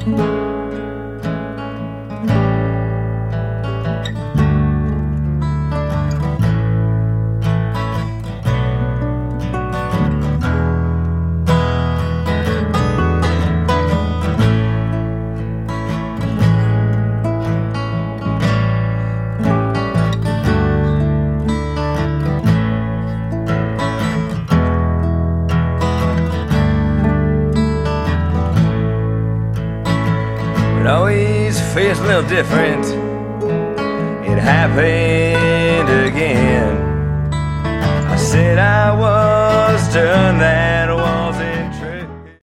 It always feels a little different. It happened again. I said I was done that way.